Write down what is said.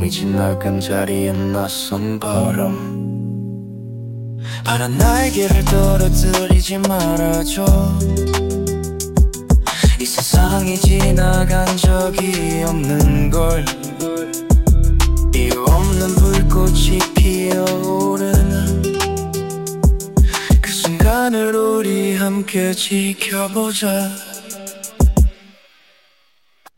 진 낡은 자리에 낯선 바람. 파란 날개를 떨어뜨리지 말아줘. 이 세상이 지나간 적이 없는걸. 이유 없는 불꽃이 피어오르는 그 순간을 우리 함께 지켜보자.